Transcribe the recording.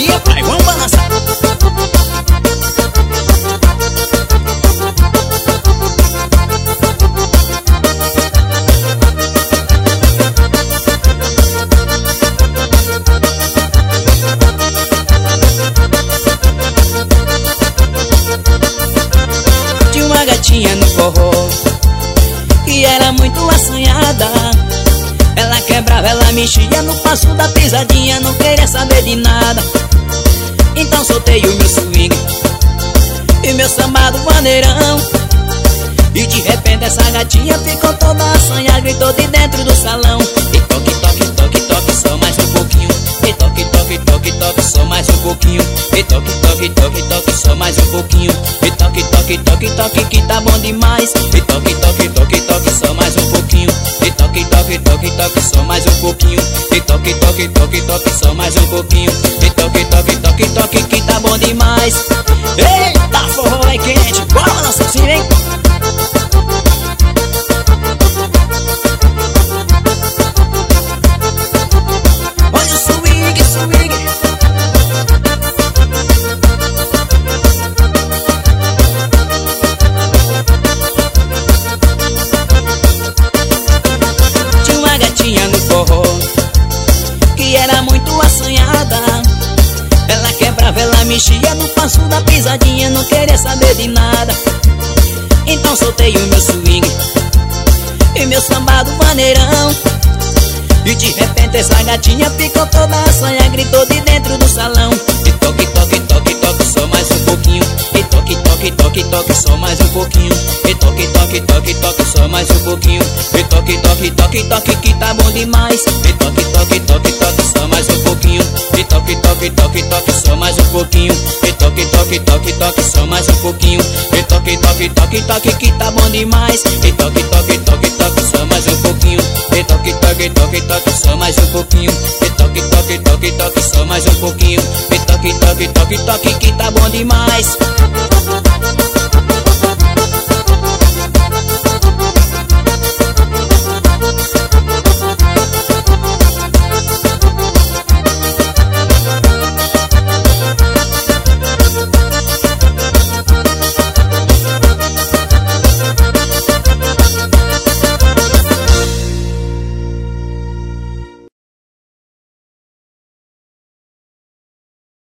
Maria, pai, vamos balançar. Tinha uma gatinha no forró que era muito assanhada. Ela quebrava, ela mexia no passo da pisadinha, não queria saber de nada. Então soltei o meu swing e meu samba do maneirão. E de repente essa gatinha ficou toda assanhada, gritou de dentro do salão: e toque, toque, toque, toque, só mais um pouquinho. E toque, toque, toque, toque, só mais um pouquinho. E toque, toque, toque, toque, só mais um pouquinho. E toque, toque, toque, toque, que tá bom demais. E toque, toque, toque, toque, só mais um pouquinho. E toque, toque, toque, toque, só mais um pouquinho. E toque, toque, toque, toque, só mais um pouquinho. E toque, toque, toque, toque, que tá bom demais. Eita, forró é quente, bora balançar assim, vem. Olha o swing, swing. Tinha uma gatinha no forró que era muito assanhada. Ela quebrava, ela mexia no passo da pisadinha, não queria saber de nada. Então soltei o meu swing e meu samba do maneirão. E de repente essa gatinha ficou toda assanhada, gritou de dentro do salão: e toque, toque, toque, toque, só mais um pouquinho. E toque, toque, toque, toque, só mais um pouquinho. E toque, toque, toque, toque, só mais um pouquinho. E toque, toque, toque, toque, que tá bom demais. E toque, toque, toque, toque, só mais um pouquinho. E toque, toque, toque, toque, só mais um pouquinho. E toque, toque, toque, toque, só mais um pouquinho. E toque, toque, toque, toque, que tá bom demais. E toque, toque, toque, toque, só mais um pouquinho. E toque, toque, toque, toque, só mais um pouquinho. E toque, toque, toque, toque, só mais um pouquinho. E toque, toque, toque, toque, que tá bom demais.